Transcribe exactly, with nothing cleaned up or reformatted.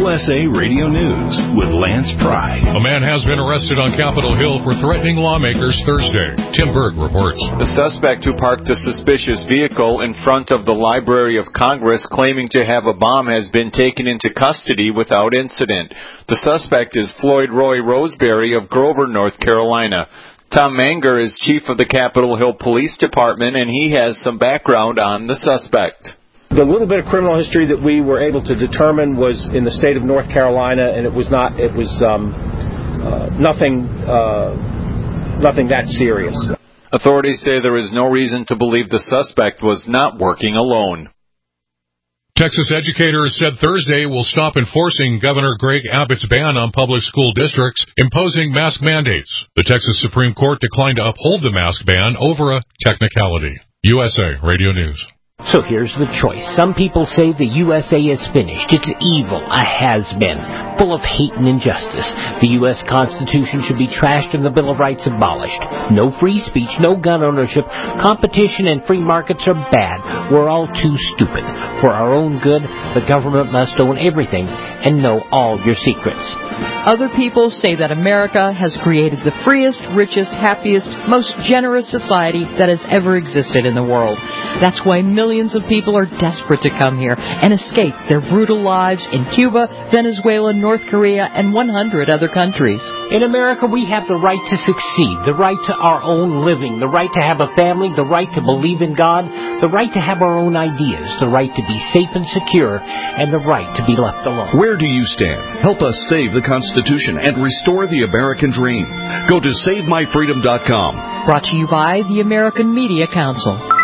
U S A Radio News with Lance Pry. A man has been arrested on Capitol Hill for threatening lawmakers Thursday. Tim Berg reports. The suspect who parked a suspicious vehicle in front of the Library of Congress claiming to have a bomb has been taken into custody without incident. The suspect is Floyd Roy Roseberry of Grover, North Carolina. Tom Manger is chief of the Capitol Hill Police Department, and he has some background on the suspect. The little bit of criminal history that we were able to determine was in the state of North Carolina, and it was not, it was um, uh, nothing, uh, nothing that serious. Authorities say there is no reason to believe the suspect was not working alone. Texas educators said Thursday will stop enforcing Governor Greg Abbott's ban on public school districts imposing mask mandates. The Texas Supreme Court declined to uphold the mask ban over a technicality. U S A Radio News. So here's the choice. Some people say the U S A is finished. It's evil, a has-been, full of hate and injustice. The U S Constitution should be trashed and the Bill of Rights abolished. No free speech, no gun ownership. Competition and free markets are bad. We're all too stupid. For our own good, the government must own everything and know all your secrets. Other people say that America has created the freest, richest, happiest, most generous society that has ever existed in the world. That's why millions of people are desperate to come here and escape their brutal lives in Cuba, Venezuela, North Korea, and one hundred other countries. In America, we have the right to succeed, the right to our own living, the right to have a family, the right to believe in God, the right to have our own ideas, the right to be safe and secure, and the right to be left alone. Where do you stand? Help us save the Constitution and restore the American dream. Go to save my freedom dot com. Brought to you by the American Media Council.